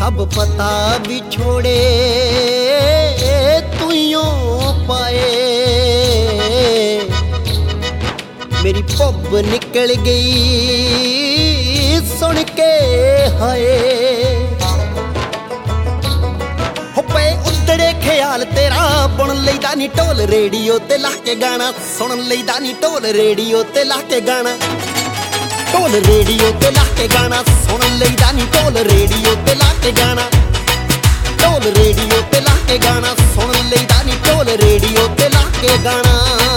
अब पता भी छोड़े तुइयों पाए, मेरी पब निकल गई सुन के हाय। हो पे उधड़े ख्याल तेरा बुन लईदा नी ढोल रेडियो ते ला के गाना, सुन लईदा नी ढोल रेडियो ते ला के गाना, ढोल रेडियो ते ला के गाना, सुन लईदा नी ढोल रेडियो ते ला के गाना, ढोल रेडियो ते ला के गाना, सुन लईदा नी ढोल रेडियो ते ला के गाना।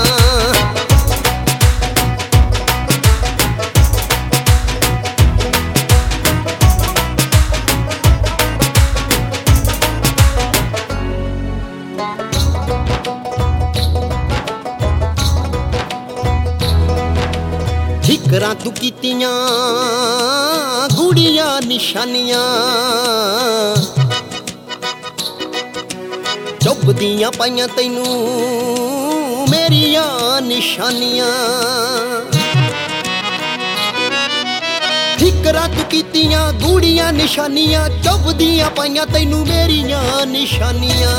ठिकरां तू कीतियां गूड़ियां निशानियां, चुभदियां पाइयां तैनू मेरियां निशानियां। ठिकरां तू कीतियां गूड़ियां निशानियां, चुभदियां पाइयां तैनू मेरियां निशानियां।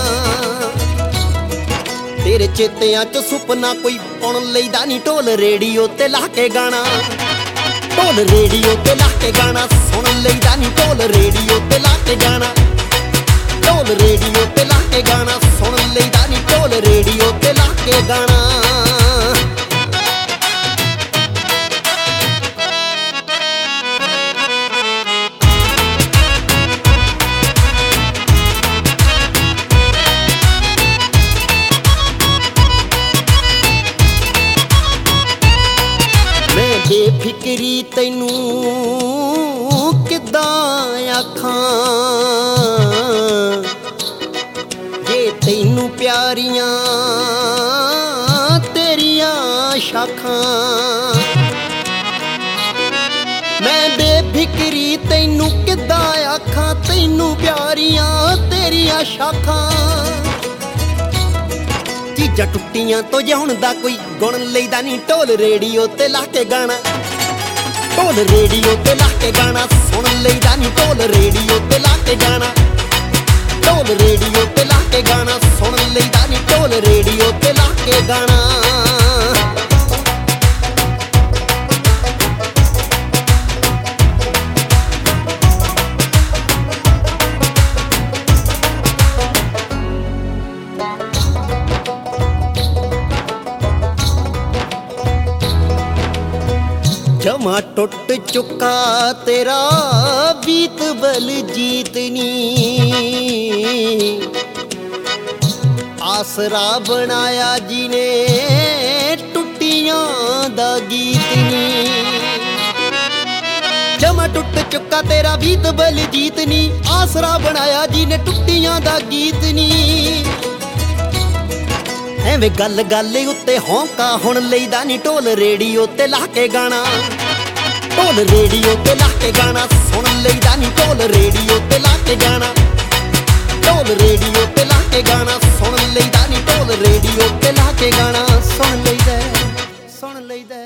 तेरे चेतियां च सुपना कोई पुन लईदा नी ढोल रेडियो ते ला के गाना, ढोल रेडियो ते ला के गाना, सुन लईदा नी ढोल रेडियो ते ला के गाना, ढोल रेडियो ते ला के गाना, सुन लईदा नी ढोल रेडियो ते ला के गाना। बेफिक्री तैनू किद्दां आखां, जे तैनू प्यारियां तेरियां शाखां। मैं बेफिक्री तैनू किद्दां आखां, तैनू प्यारियां तेरियां शाखां। चीजां टुट्टियां तो जाउण दा कोई गुण लईदा नी ढोल रेडियो ते ला के गाना, ढोल रेडियो ते ला के गाना, सुन लईदा नी ढोल रेडियो ते ला के गाना, ढोल रेडियो ते ला के गाना, सुन लईदा नी ढोल रेडियो ते ला के गाना। जमा टुट चुका तेरा बीत बलजीत नी, आसरा बनाया जिने टुट्टियां दा गीत नी। जमा टुट चुका तेरा बीत बलजीत नी, आसरा बनाया जिने टुट्टियां दा गीत नी। एवें गल गल उत्ते हौंका हुण लईदा नी ढोल रेडियो ते ला के गाना, ढोल रेडियो ते ला के गाना, सुन लईदा नी ढोल रेडियो ते ला के गाना, ढोल रेडियो ते ला के गाना, सुन लईदा नी ढोल रेडियो ते ला के गाना, सुन लईदा।